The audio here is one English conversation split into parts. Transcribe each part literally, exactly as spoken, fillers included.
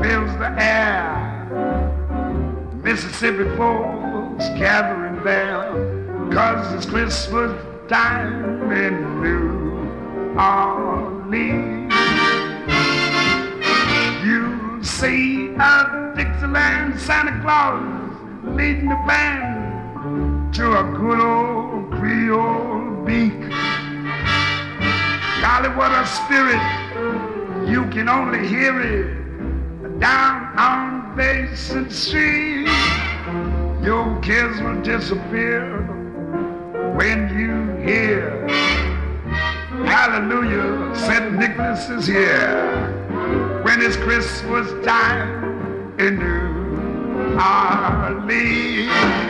fills the air. Mississippi folks gathering there, 'cause it's Christmas time in New Orleans. You see a Dixieland Santa Claus leading the band to a good old Creole beat. Golly, what a spirit, you can only hear it down on Basin Street. Your kids will disappear when you hear hallelujah, Saint Nicholas is here. When it's Christmas time in New Orleans.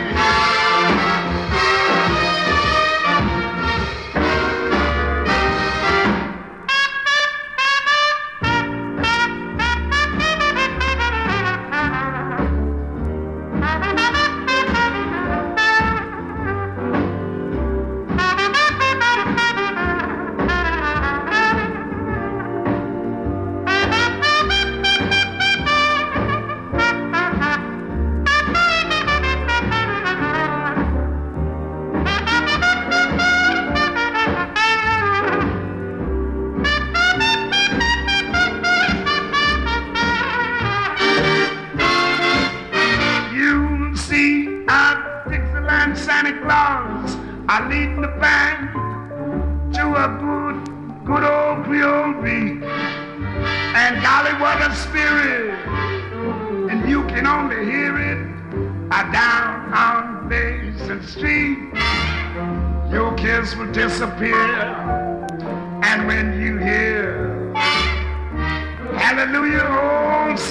Santa Claus are leading the band to a good, good old Creole beat. And golly, what a spirit! And you can only hear it uh, down on Basin Street. Your kids will disappear, and when you hear hallelujah, oh,